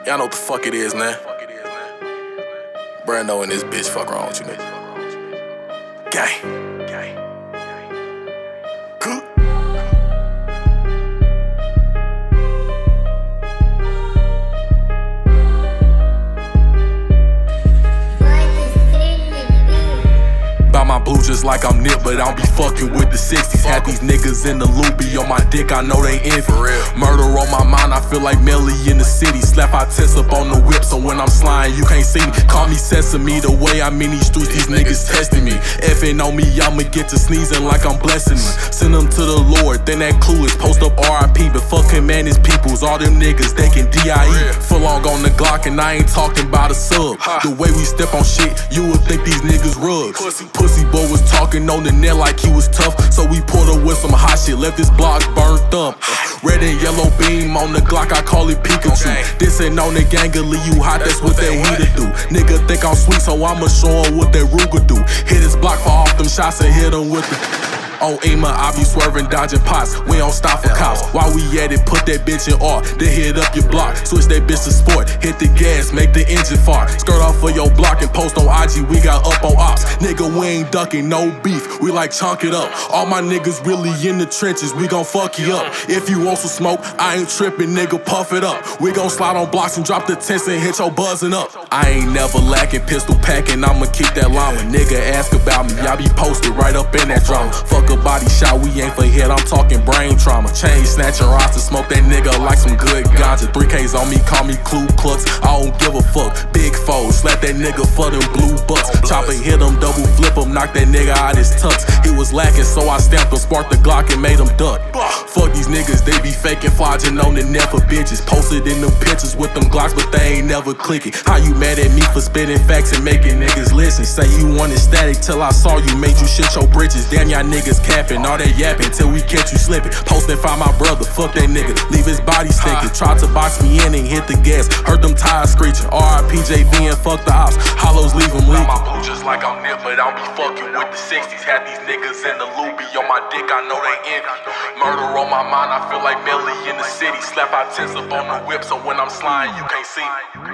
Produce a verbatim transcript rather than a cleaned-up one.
Y'all know what the fuck it is, man. Brando and this bitch, fuck wrong with you, nigga. Gang. Gang. Cool. My blue just like I'm Nip, but I don't be fucking with the sixties. Had these niggas in the loopy on my dick, I know they envy. Murder on my mind, I feel like Melly in the city. Slap our tits up on the whip, so when I'm sliding, you can't see me. Call me Sesame, the way I'm in these streets, these niggas testing me. Effing on me, I'ma get to sneezing like I'm blessing me. Send them to the Lord, then that clueless. Post up R I P, but fuck him and his peoples. All them niggas, they can D I E. Full long on the Glock, and I ain't talking about a sub. The way we step on shit, you would think these niggas rugs. Pussy, pussy boy was talking on the net like he was tough, so we pulled up with some hot shit, left this block burnt up. Red and yellow beam on the Glock, I call it Pikachu. This ain't on the gang, leave you hot, that's what that heater do. Nigga think I'm sweet, so I'ma show him what that Ruger do. Hit his block for off them shots and hit him with the on Ema, I be swerving, dodging pots. We don't stop for cops. While we at it, put that bitch in R. Then hit up your block. Switch that bitch to sport. Hit the gas, make the engine fart. Skirt off for your block and post on I G. We got up on ops. Nigga, we ain't ducking, no beef. We like chunk it up. All my niggas really in the trenches. We gon' fuck you up. If you want some smoke, I ain't tripping, nigga. Puff it up. We gon' slide on blocks and drop the tents and hit your buzzing up. I ain't never lacking, pistol packing. I'ma keep that llama. Nigga ask about me. I be posted right up in that drama. Fuck a body shot, we ain't for head, I'm talking brain trauma. Chain snatcher, I to smoke that nigga like some good ganja. three K's on me, call me Clue Klux, I don't give a fuck. Big foe, slap that nigga for them blue bucks. Chopper hit him, double flip him, knock that nigga out his tux. He was lacking, so I stamped him, sparked the Glock and made him duck. Fuck these niggas, they be faking, flogging on the net for bitches. Posted in them pictures with them Glocks, but they ain't never clicking. How you mad at me for spitting facts and making niggas listen? Say you wanted static till I saw you, made you shit your britches. Damn, y'all niggas capping. All that yapping till we catch you slipping. Post and find my brother, fuck that nigga. Leave his body stinking. Tried to box me in and hit the gas. Heard them tires screeching. R I P J V and fuck the ops. Hollows leave them leaking. My blue just like I'm Nip, but I don't be fucking with the sixties. Had these niggas in the loopy on my dick, I know they envy. Murder on my mind, I feel like Melly in the city. Slap our tits up on the whip, so when I'm sliding, you can't see me.